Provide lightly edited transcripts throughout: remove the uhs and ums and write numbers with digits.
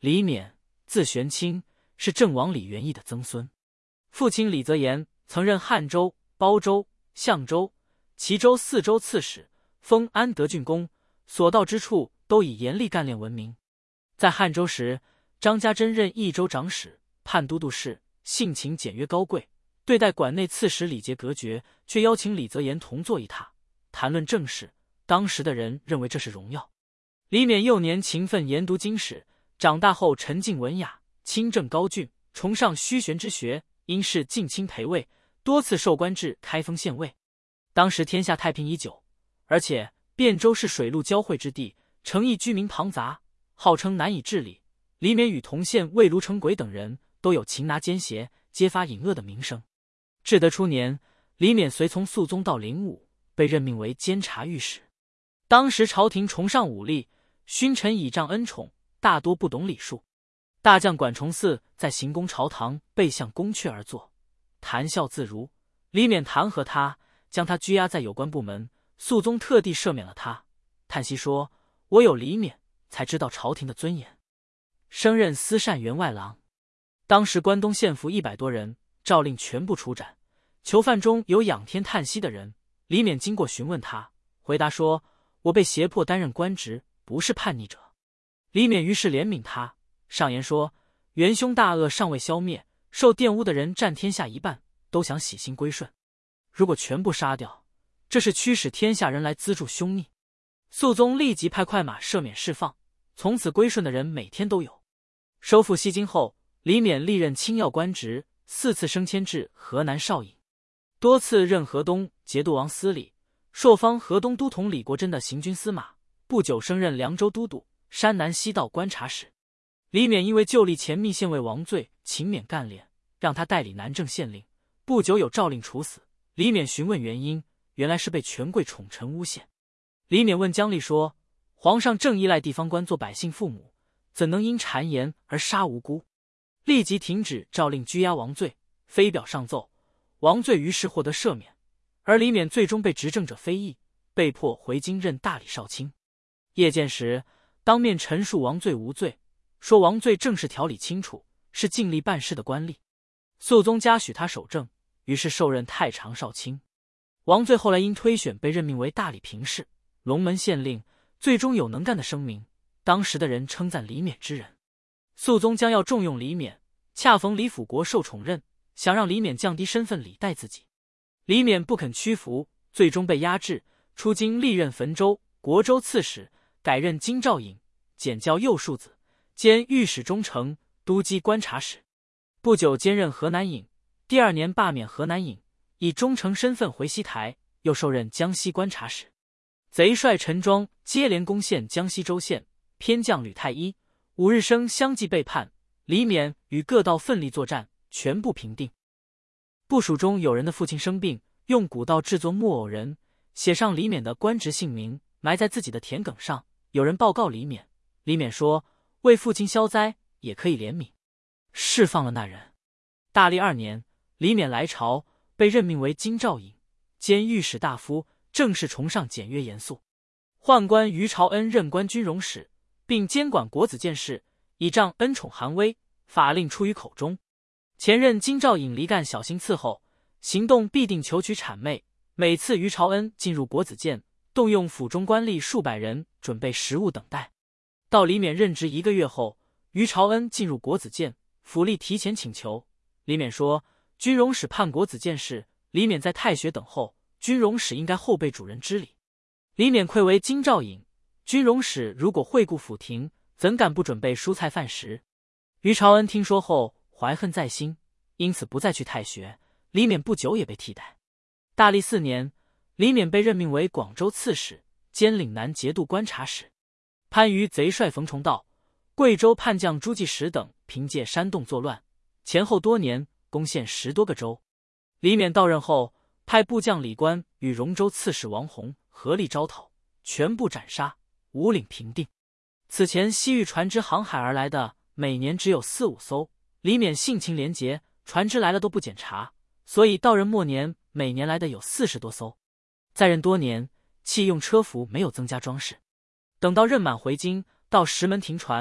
李勉，字玄清，是郑王李元义的曾孙。父亲李泽言曾任汉州、包州、象州、齐州4州刺史，封安德郡公，所到之处都以严厉干练闻名。在汉州时，张家珍任益州长史、判都督事，性情简约高贵，对待馆内刺史礼节隔绝，却邀请李泽言同坐一榻，谈论政事。当时的人认为这是荣耀。李勉幼年勤奋研读经史，长大后沉静文雅，清正高峻，崇尚虚玄之学，因事近亲陪位，多次受官至开封县尉。当时天下太平已久，而且汴州是水陆交汇之地，城邑居民庞杂，号称难以治理。李勉与同县尉卢成轨等人都有擒拿奸邪、揭发隐恶的名声。至德初年，李勉随从肃宗到灵武，被任命为监察御史。当时朝廷崇尚武力，勋臣倚仗恩宠，大多不懂礼数。大将管崇嗣在行宫朝堂背向宫阙而坐，谈笑自如。李勉弹劾他，将他拘押在有关部门，肃宗特地赦免了他，叹息说：“我有李勉，才知道朝廷的尊严。”升任司善员外郎。当时关东县府100多人，诏令全部处斩。囚犯中有仰天叹息的人，李勉经过询问他，回答说：“我被胁迫担任官职，不是叛逆者。”李勉于是怜悯他，上言说：“元凶大恶尚未消灭，受玷污的人占天下一半，都想洗心归顺。如果全部杀掉，这是驱使天下人来资助凶逆。”肃宗立即派快马赦免释放，从此归顺的人每天都有。收复西京后，李勉历任清要官职，4次升迁至河南少尹，多次任河东节度王司礼，朔方河东都统李国珍的行军司马，不久升任凉州都督、山南西道观察使。李勉因为旧立前密县尉王罪，勤勉干练，让他代理南郑县令，不久有诏令处死。李勉询问原因，原来是被权贵宠臣诬陷。李勉问姜立说：“皇上正依赖地方官做百姓父母，怎能因谗言而杀无辜？”立即停止诏令拘押王罪，飞表上奏，王罪于是获得赦免。而李勉最终被执政者非议，被迫回京任大理少卿。夜见时，当面陈述王罪无罪，说王罪正是条理清楚，是尽力办事的官吏。肃宗嘉许他守正，于是受任太常少卿。王罪后来因推选被任命为大理平事、龙门县令，最终有能干的声名。当时的人称赞李勉之人。肃宗将要重用李勉，恰逢李辅国受宠任，想让李勉降低身份礼待自己。李勉不肯屈服，最终被压制，出京历任汾州、国州刺史，改任京兆尹，检校右庶子，兼御史中丞、都稽观察使。不久兼任河南尹，第2年罢免河南尹，以中丞身份回西台，又受任江西观察使。贼帅陈庄接连攻陷江西州县，偏将吕太一、伍日升相继背叛，李勉与各道奋力作战，全部平定。部属中有人的父亲生病，用古道制作木偶人，写上李勉的官职姓名，埋在自己的田埂上。有人报告李勉，李勉说：“为父亲消灾，也可以怜悯。”释放了那人。大历2年，李勉来朝，被任命为京兆尹，兼御史大夫，政事崇尚简约严肃。宦官于朝恩任官军容使，并监管国子监事，以仗恩宠寒威，法令出于口中。前任京兆尹黎干小心伺候，行动必定求取谄媚。每次于朝恩进入国子监，动用府中官吏数百人准备食物等待。到李勉任职1个月后，于朝恩进入国子监，府吏提前请求。李勉说：“军容使判国子监事，李勉在太学等候，军容使应该后备主人之礼。”李勉愧为京兆尹，军容使如果惠顾府廷，怎敢不准备蔬菜饭食？于朝恩听说后怀恨在心，因此不再去太学。李勉不久也被替代。大历4年，李勉被任命为广州刺史，兼岭南节度观察使。番禺贼帅冯崇道、贵州叛将朱继实等凭借煽动作乱，前后多年攻陷10多个州。李勉到任后，派部将李官与荣州刺史王弘合力招讨，全部斩杀，五岭平定。此前西域船只航海而来的，每年只有4、5艘。李勉性情廉洁，船只来了都不检查，所以到任末年，每年来的有40多艘。在任多年，弃用车服没有增加装饰。等到任满回京，到石门停船，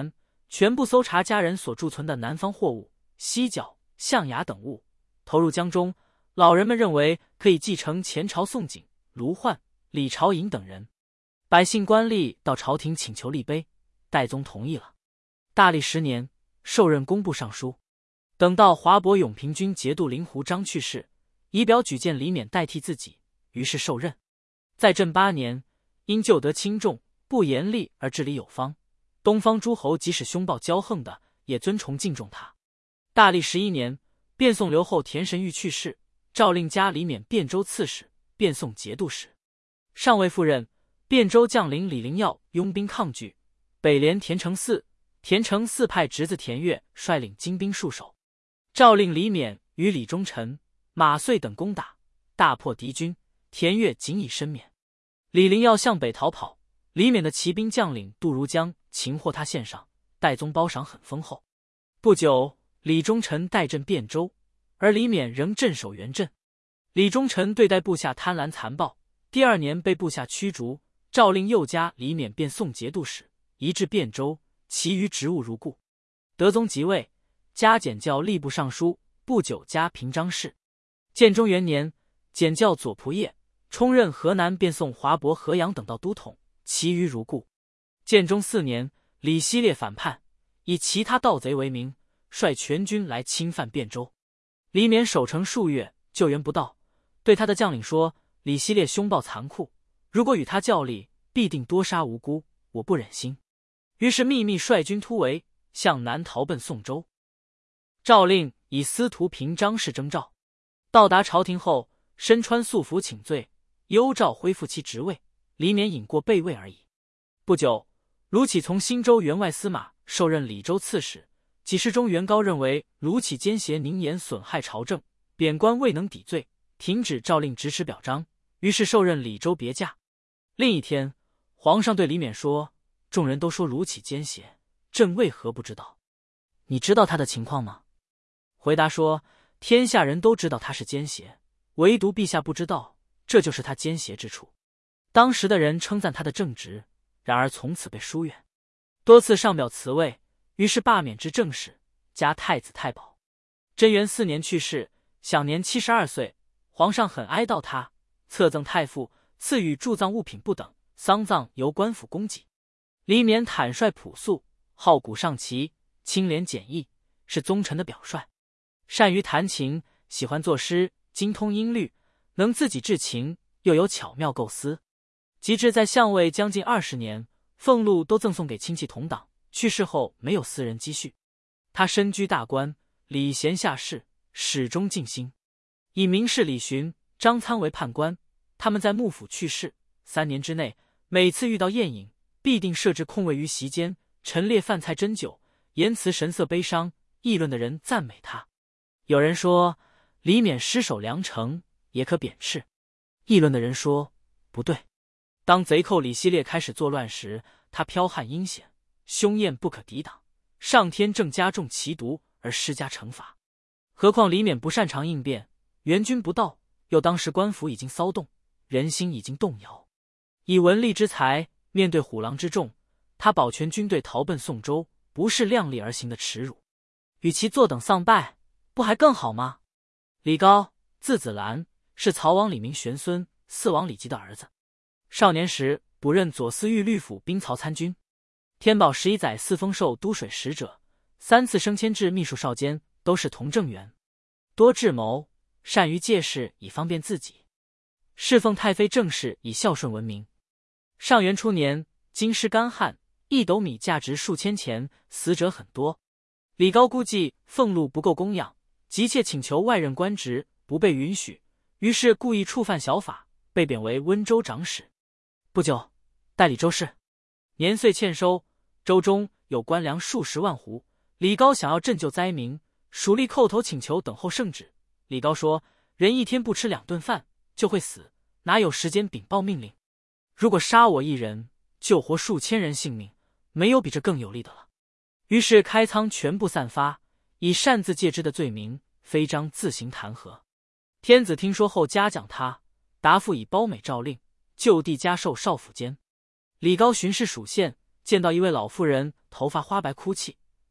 全部搜查家人所贮存的南方货物、犀角、象牙等物，投入江中。老人们认为可以继承前朝宋璟、卢�焕、李朝隐等人。百姓官吏到朝廷请求立碑，代宗同意了。大历10年，受任工部尚书。等到华亳永平军节度灵狐张去世，仪表举荐李勉代替自己，于是受任。在正8年，因旧德轻重，不严厉而治理有方，东方诸侯即使凶暴骄横的，也尊崇敬重他。大历11年，便宋留后田神玉去世，诏令加李勉汴州刺史、便宋节度使。尚未赴任，汴州将领李灵耀拥兵抗拒，北连田承嗣，田承嗣派侄子田悦率领精兵戍守。诏令李勉与李忠臣、马遂等攻打，大破敌军，田悦仅以身免。李灵耀向北逃跑，李勉的骑兵将领杜如江擒获他献上，代宗褒赏很丰厚。不久，李忠臣代镇汴州，而李勉仍镇守原镇。李忠臣对待部下贪婪残暴，第2年被部下驱逐，诏令又加李勉便宋节度使，移至汴州，其余职务如故。德宗即位，加检校吏部尚书，不久加平章事。建中元年，检校左仆射，充任河南便宋华亳、河阳等道都统，其余如故。建中4年，李希烈反叛，以其他盗贼为名，率全军来侵犯汴州。李勉守城数月，救援不到，对他的将领说：“李希烈凶暴残酷，如果与他较力，必定多杀无辜，我不忍心。”于是秘密率军突围，向南逃奔宋州。诏令以司徒平章事征召。到达朝廷后，身穿素服请罪，幽诏恢复其职位。李勉隐过备位而已。不久，卢杞从新州员外司马受任礼州刺史。给事中袁高认为卢杞奸邪宁言，损害朝政，贬官未能抵罪，停止诏令直持表彰，于是受任礼州别驾。另一天，皇上对李勉说：“众人都说卢杞奸邪，朕为何不知道？你知道他的情况吗？”回答说：“天下人都知道他是奸邪，唯独陛下不知道，这就是他奸邪之处。”当时的人称赞他的正直，然而从此被疏远，多次上表辞位，于是罢免之正室，加太子太保。贞元4年去世，享年72岁。皇上很哀悼他，册赠太傅，赐予助葬物品不等，丧葬由官府供给。李勉坦率朴素，好古上奇，清廉简易，是宗臣的表率。善于弹琴，喜欢作诗，精通音律，能自己制琴，又有巧妙构思。及至在相位将近20年，俸禄都赠送给亲戚同党，去世后没有私人积蓄。他身居大官，礼贤下士，始终尽心。以名士李寻、张参为判官，他们在幕府去世3年之内，每次遇到宴饮，必定设置空位于席间，陈列饭菜斟酒，言辞神色悲伤，议论的人赞美他。有人说李勉失守梁城，也可贬斥；议论的人说不对。当贼寇李希烈开始作乱时，他剽悍阴险，凶焰不可抵挡，上天正加重其毒而施加惩罚。何况李勉不擅长应变，援军不到，又当时官府已经骚动，人心已经动摇。以文吏之才，面对虎狼之众，他保全军队逃奔宋州，不是量力而行的耻辱。与其坐等丧败，不还更好吗？李高，字子兰，是曹王李明玄孙，四王李吉的儿子。少年时补任左司御律府兵曹参军，天宝11载4封授都水使者，3次升迁至秘书少监，都是同正员。多智谋，善于借势以方便自己，侍奉太妃政事以孝顺闻名。上元初年，京师干旱，1斗米价值数千钱，死者很多。李高估计俸禄不够供养，急切请求外任官职，不被允许，于是故意触犯小法，被贬为温州长史。不久，代理州事，年岁欠收，州中有官粮数十万斛。李高想要赈救灾民，属吏叩头请求等候圣旨。李高说：“人一天不吃2顿饭就会死，哪有时间禀报命令？如果杀我一人，救活数千人性命，没有比这更有力的了。”于是开仓全部散发，以擅自借支的罪名，非章自行弹劾。天子听说后嘉奖他，答复以褒美诏令，就地加授少府监。李高巡视属县，见到一位老妇人，头发花白哭泣，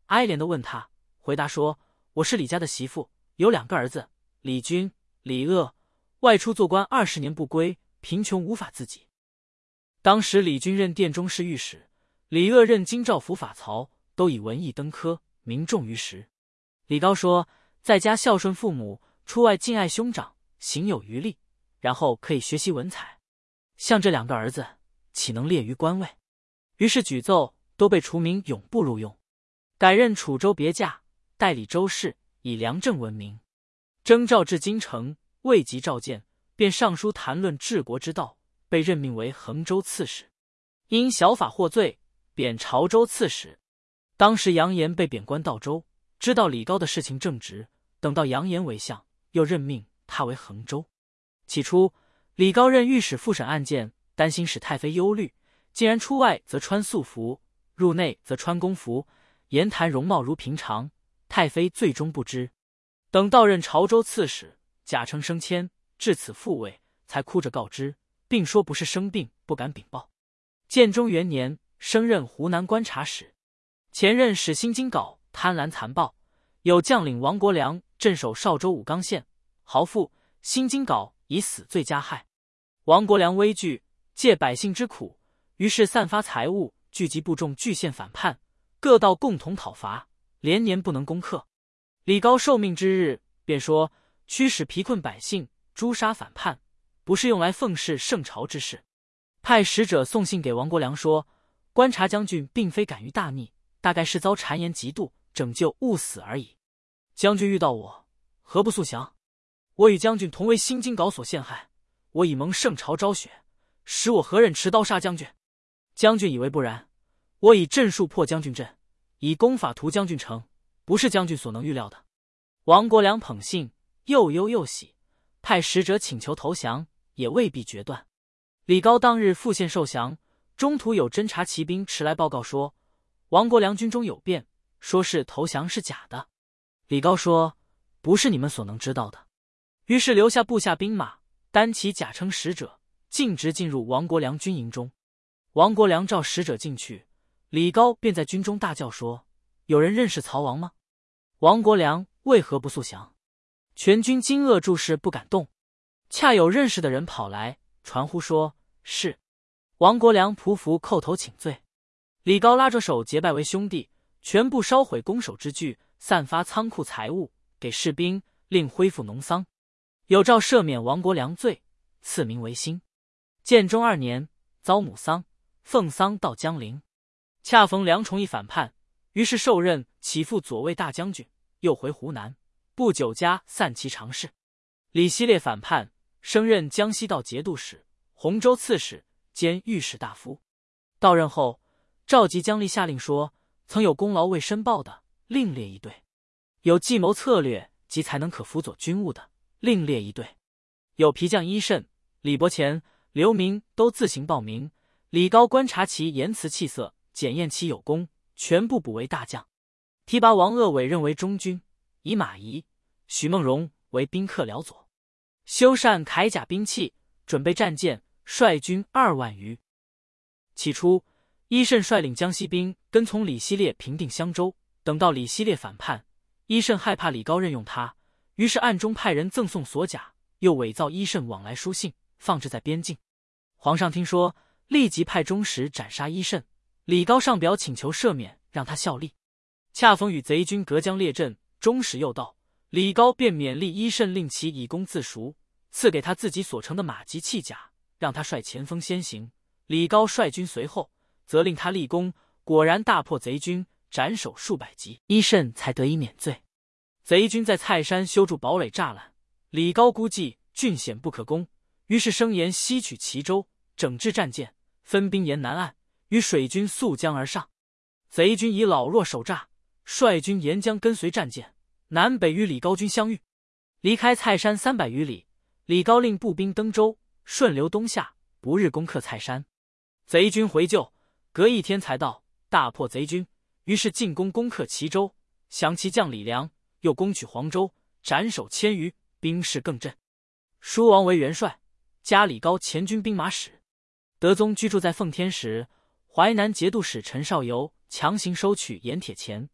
哀怜地问他，回答说：“我是李家的媳妇，有2个儿子，李军、李鄂，外出做官20年不归，贫穷无法自己。”当时李军任殿中侍御史，李鄂任京兆府法曹，都以文艺登科，名重于时。李高说，在家孝顺父母，出外敬爱兄长，行有余力，然后可以学习文采。像这2个儿子，岂能列于官位？于是举奏，都被除名，永不录用。改任楚州别驾，代理州事，以良政闻名。征召至京城，未及召见，便上书谈论治国之道，被任命为衡州刺史。因小法获罪，贬潮州刺史。当时杨炎被贬官道州，知道李高的事情正直，等到杨炎为相，又任命他为衡州。起初，李高任御史复审案件，担心使太妃忧虑，竟然出外则穿素服，入内则穿宫服，言谈容貌如平常，太妃最终不知。等到任潮州刺史，假称升迁，至此复位，才哭着告知，并说不是生病，不敢禀报。建中元年，升任湖南观察使。前任使新京镐贪婪残暴，有将领王国良镇守邵州武冈县，豪富，新京镐以死罪加害。王国良危惧，借百姓之苦，于是散发财物，聚集部众，据县反叛，各道共同讨伐，连年不能攻克。李高受命之日，便说驱使疲困百姓，诛杀反叛，不是用来奉事圣朝之事。派使者送信给王国良说，观察将军并非敢于大逆，大概是遭谗言嫉妒，拯救勿死而已。将军遇到我，何不速降？我与将军同为新京镐所陷害，我已蒙圣朝昭雪，使我何忍持刀杀将军？将军以为不然，我以阵术破将军阵，以功法屠将军城，不是将军所能预料的。王国良捧信，又忧又喜，派使者请求投降，也未必决断。李高当日赴县受降，中途有侦察骑兵迟来报告说，王国良军中有变，说是投降是假的。李高说，不是你们所能知道的。于是留下部下兵马，单骑假称使者，径直进入王国良军营中。王国良召使者进去，李高便在军中大叫说，有人认识曹王吗？王国良为何不速降？全军惊愕注视，不敢动。恰有认识的人跑来传呼说，是。王国良匍匐叩头请罪。李高拉着手结拜为兄弟，全部烧毁攻守之具，散发仓库财物，给士兵，令恢复农桑。有诏赦免王国良罪，赐名为兴。建中2年，遭母丧，奉丧到江陵。恰逢梁崇义反叛，于是受任起复左卫大将军，又回湖南，不久家散骑常侍。李希烈反叛，升任江西道节度使、洪州刺史兼御史大夫。到任后，召集将吏下令说，曾有功劳未申报的，另列一队；有计谋策略及才能可辅佐军务的，另列一队；有皮将伊慎、李伯乾、刘明都自行报名。李高观察其言辞气色，检验其有功，全部补为大将。提拔王鄂委任为中军，以马仪、许梦荣为宾客辽左，修缮铠甲兵器，准备战舰，率军2万余。起初，伊慎率领江西兵跟从李希烈平定襄州，等到李希烈反叛，伊慎害怕李高任用他，于是暗中派人赠送锁甲，又伪造伊慎往来书信，放置在边境。皇上听说，立即派中使斩杀伊慎。李高上表请求赦免，让他效力。恰逢与贼军隔江列阵，中使又到，李高便勉励伊慎，令其以功自赎，赐给他自己所成的马级器甲，让他率前锋先行。李高率军随后，责令他立功，果然大破贼军，斩首数百级，伊慎才得以免罪。贼军在蔡山修筑堡垒栅栏，李高估计峻险不可攻，于是声言西取齐州，整治战舰，分兵沿南岸，与水军溯江而上。贼军以老弱守栅，率军沿江跟随战舰，南北与李高军相遇。离开蔡山300余里，李高令步兵登州，顺流东下，不日攻克蔡山。贼军回救，隔1天才到，大破贼军，于是进攻攻克齐州，降其将李良，又攻取黄州，斩首1000余，兵势更振。书王为元帅，加李高前军兵马使。德宗居住在奉天时，淮南节度使陈绍游强行收取盐铁钱，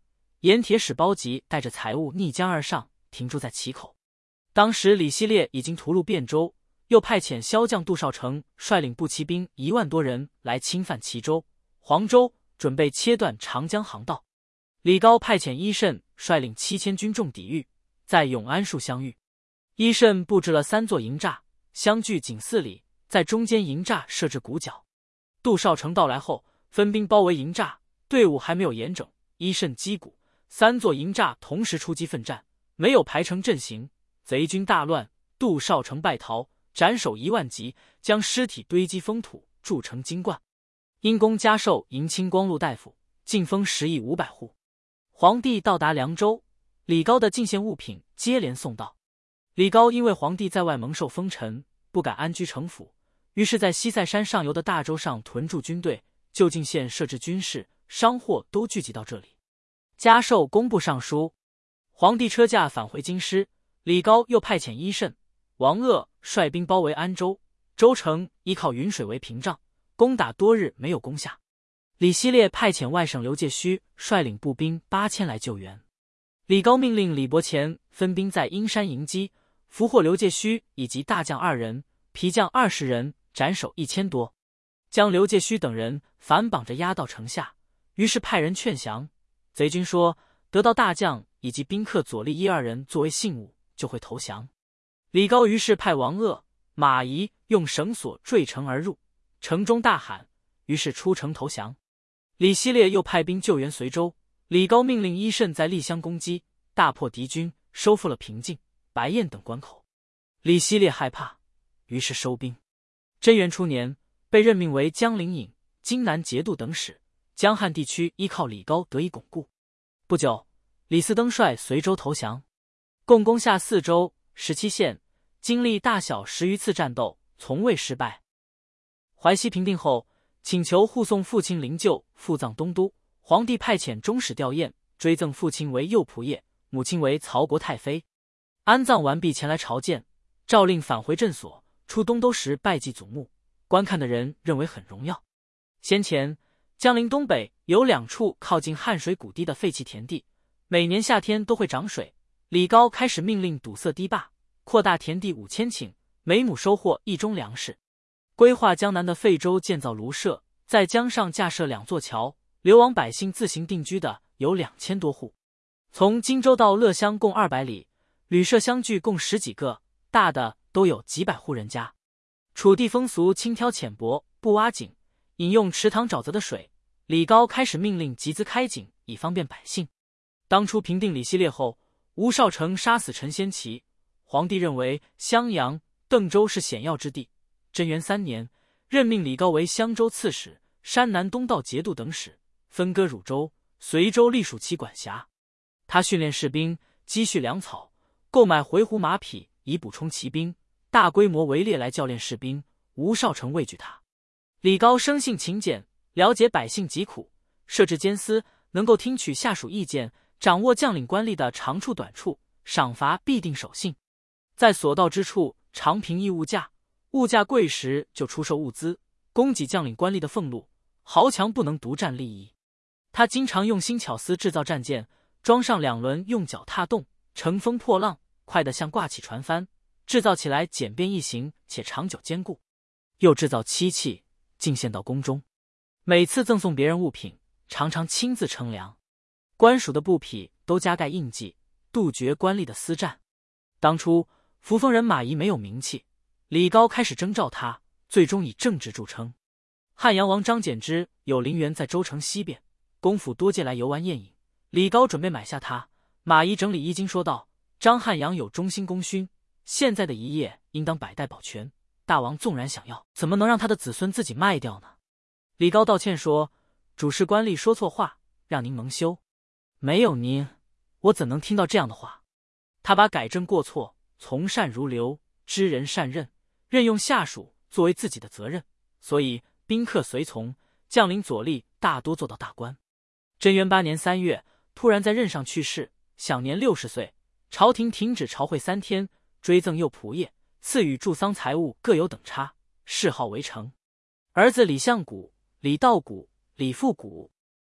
盐铁使包吉带着财物逆江而上，停驻在齐口。当时李希烈已经屠戮汴州，又派遣骁将杜少成率领步骑兵1万多人来侵犯齐州、黄州，准备切断长江航道。李高派遣伊慎率领7000军众抵御，在永安树相遇。伊慎布置了3座营栅，相距仅4里，在中间营栅设置鼓角。杜少成到来后，分兵包围营栅，队伍还没有严整，伊慎击鼓，3座营栅同时出击奋战，没有排成阵型，贼军大乱，杜少成败逃，斩首1万级，将尸体堆积封土，筑成金冠。因公加授迎亲光禄大夫，进封10亿500户。皇帝到达凉州，李高的进献物品接连送到。李高因为皇帝在外蒙受封尘，不敢安居城府，于是在西塞山上游的大洲上屯驻军队，就近县设置军事，商货都聚集到这里。加授工部尚书。皇帝车驾返回京师，李高又派遣伊慎、王鄂率兵包围安州，州城依靠云水为屏障，攻打多日没有攻下。李希烈派遣外省刘介虚率领步兵8000来救援。李高命令李伯乾分兵在阴山迎击，俘获刘介虚以及大将2人、皮将20人，斩首1000多，将刘介虚等人反绑着押到城下。于是派人劝降，贼军说得到大将以及宾客左立1、2人作为信物，就会投降。李高于是派王鄂、马仪用绳索坠城而入，城中大喊，于是出城投降。李希烈又派兵救援随州，李高命令伊慎在丽乡攻击，大破敌军，收复了平静、白燕等关口。李希烈害怕，于是收兵。贞元初年，被任命为江陵尹、荆南节度等使，江汉地区依靠李高得以巩固。不久，李嗣登率随州投降，共攻下4州、17县，经历大小10余次战斗，从未失败。淮西平定后，请求护送父亲灵柩赴葬东都，皇帝派遣中使吊唁，追赠父亲为右仆射，母亲为曹国太妃。安葬完毕前来朝见，诏令返回镇所，出东都时拜祭祖墓，观看的人认为很荣耀。先前江陵东北有2处靠近汉水谷地的废弃田地，每年夏天都会涨水。李高开始命令堵塞堤坝，扩大田地5000顷，每亩收获1中粮食。规划江南的废州建造庐舍，在江上架设2座桥，流亡百姓自行定居的有2000多户。从荆州到乐乡共200里，旅舍相距共10几个，大的都有几百户人家。楚地风俗轻挑浅薄，不挖井，饮用池塘沼泽的水。李高开始命令集资开井，以方便百姓。当初平定李希烈后，吴少成杀死陈先奇，皇帝认为襄阳、邓州是险要之地。贞元3年，任命李高为襄州刺史、山南东道节度等使，分割汝州、随州隶属其管辖。他训练士兵，积蓄粮草，购买回鹘马匹以补充骑兵，大规模围猎来教练士兵。吴少成畏惧他。李高生性勤俭，了解百姓疾苦，设置监司，能够听取下属意见，掌握将领官吏的长处短处，赏罚必定守信。在所到之处常平抑物价，物价贵时就出售物资，供给将领官吏的俸禄，豪强不能独占利益。他经常用心巧思制造战舰，装上2轮，用脚踏动，乘风破浪，快得像挂起船帆，制造起来简便易行且长久坚固。又制造漆器，进献到宫中。每次赠送别人物品，常常亲自称量。官署的布匹都加盖印记，杜绝官吏的私占。当初扶风人马仪没有名气，李高开始征召他，最终以正直著称。汉阳王张柬之有陵园在州城西边，公府多借来游玩宴饮，李高准备买下他。马仪整理衣襟说道：张汉阳有忠心功勋，现在的一业应当百代保全，大王纵然想要，怎么能让他的子孙自己卖掉呢？李高道歉说：主事官吏说错话，让您蒙羞。没有您，我怎能听到这样的话？他把改正过错、从善如流、知人善任、任用下属作为自己的责任，所以宾客随从、将领左吏大多做到大官。贞元8年3月，突然在任上去世，享年60岁。朝廷停止朝会3天，追赠右仆射，赐予助丧财物各有等差，谥号为成。儿子李相古、李道古、李复古。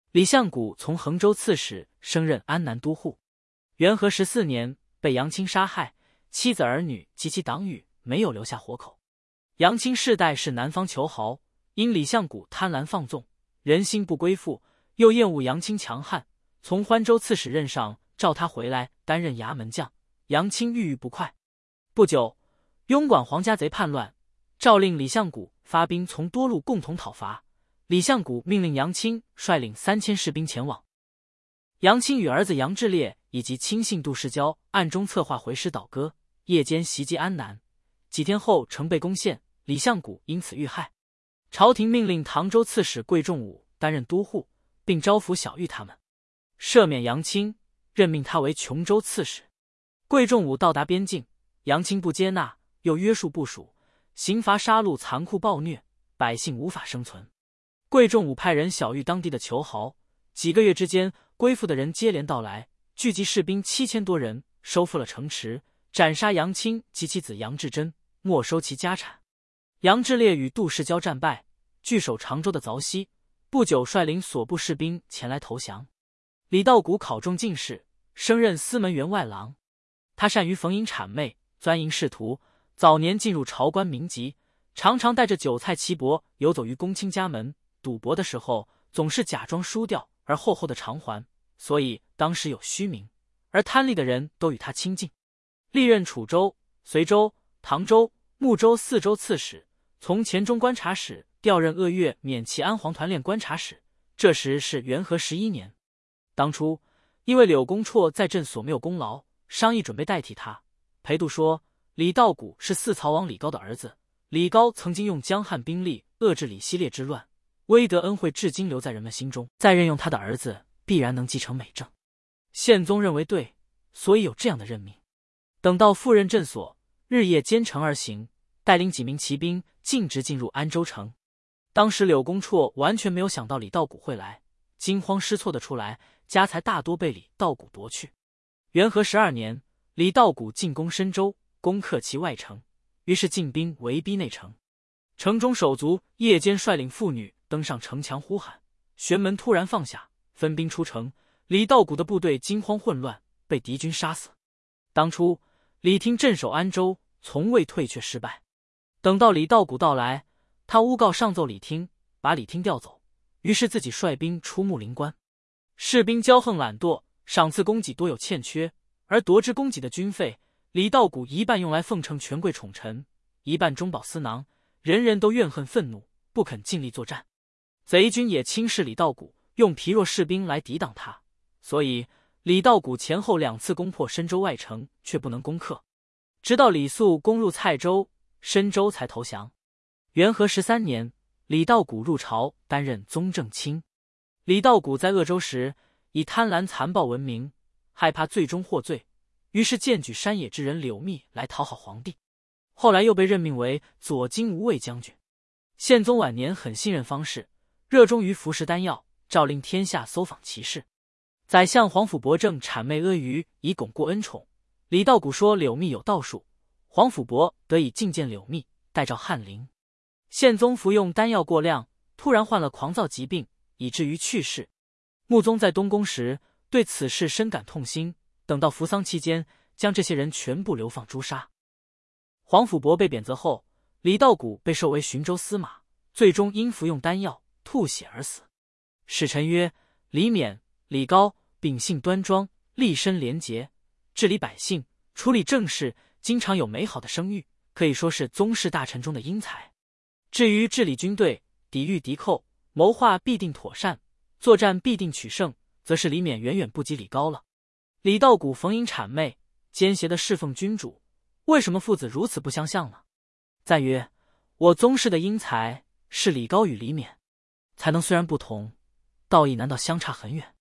李相谷从衡州刺史升任安南都护。元和14年被杨清杀害，妻子儿女及其党羽没有留下活口。杨清世代是南方求豪，因李相谷贪婪放纵，人心不归附，又厌恶杨清强悍，从欢州刺史任上召他回来担任衙门将。杨清郁郁不快。不久，拥管黄家贼叛乱，诏令李相谷发兵从多路共同讨伐。李相谷命令杨清率领3000士兵前往。杨清与儿子杨志烈以及亲信杜世交暗中策划回师倒戈，夜间袭击安南。几天后，城被攻陷，李相谷因此遇害。朝廷命令唐州刺史桂仲武担任都护，并招抚小玉他们，赦免杨清，任命他为琼州刺史。桂仲武到达边境，杨清不接纳，又约束部属，刑罚杀戮残酷暴虐，百姓无法生存。桂仲武派人小玉当地的求豪，几个月之间，归附的人接连到来，聚集士兵7000多人，收复了城池，斩杀杨清及其子杨志珍，没收其家产。杨志烈与杜世交战败，据守常州的凿溪，不久率领所部士兵前来投降。李道古考中进士，升任司门员外郎。他善于逢迎谄媚，钻营仕途，早年进入朝官名籍，常常带着韭菜岐帛游走于公卿家门，赌博的时候总是假装输掉而厚厚的偿还，所以当时有虚名，而贪利的人都与他亲近。历任楚州、随州、唐州、睦州4州刺史，从黔中观察使调任鄂岳免骑安黄团练观察使。这时是元和11年。当初因为柳公绰在镇所没有功劳，商议准备代替他。裴度说，李道古是4曹王李高的儿子，李高曾经用江汉兵力遏制李希烈之乱，威德恩惠至今留在人们心中，再任用他的儿子，必然能继承美政。宪宗认为对，所以有这样的任命。等到赴任镇所，日夜兼程而行，带领几名骑兵径直进入安州城。当时柳公绰完全没有想到李道古会来，惊慌失措的出来，家财大多被李道古夺去。元和12年，李道古进攻深州，攻克其外城，于是进兵围逼内城。城中手足夜间率领妇女登上城墙呼喊，玄门突然放下，分兵出城。李道古的部队惊慌混乱，被敌军杀死。当初李听镇守安州，从未退却失败。等到李道古到来，他诬告上奏李听，把李听调走，于是自己率兵出木林关。士兵骄横懒惰，赏赐供给多有欠缺，而夺之供给的军费，李道古一半用来奉承权贵宠臣，一半中饱私囊，人人都怨恨愤怒，不肯尽力作战。贼军也轻视李道古，用疲弱士兵来抵挡他，所以李道古前后2次攻破深州外城，却不能攻克。直到李肃攻入蔡州、深州才投降。元和13年，李道古入朝担任宗正卿。李道古在鄂州时以贪婪残暴闻名，害怕最终获罪，于是荐举山野之人柳密来讨好皇帝。后来又被任命为左京无畏将军。宪宗晚年很信任方士，热衷于服食丹药，诏令天下搜访其事。宰相皇甫伯正谄媚阿谀以巩固恩宠，李道古说柳密有道术，皇甫伯得以觐见柳密，代诏翰灵。宪宗服用丹药过量，突然患了狂躁疾病，以至于去世。穆宗在东宫时对此事深感痛心，等到扶丧期间，将这些人全部流放诛杀。皇甫伯被贬谪后，李道古被授为寻州司马，最终因服用丹药吐血而死。使臣曰：李勉、李高秉性端庄，立身廉洁，治理百姓，处理政事，经常有美好的声誉，可以说是宗室大臣中的英才。至于治理军队，抵御敌寇，谋划必定妥善，作战必定取胜，则是李勉远远不及李高了。李道古逢迎谄媚，奸邪的侍奉君主，为什么父子如此不相像呢？赞曰：我宗室的英才是李高与李勉，才能虽然不同，道义难道相差很远？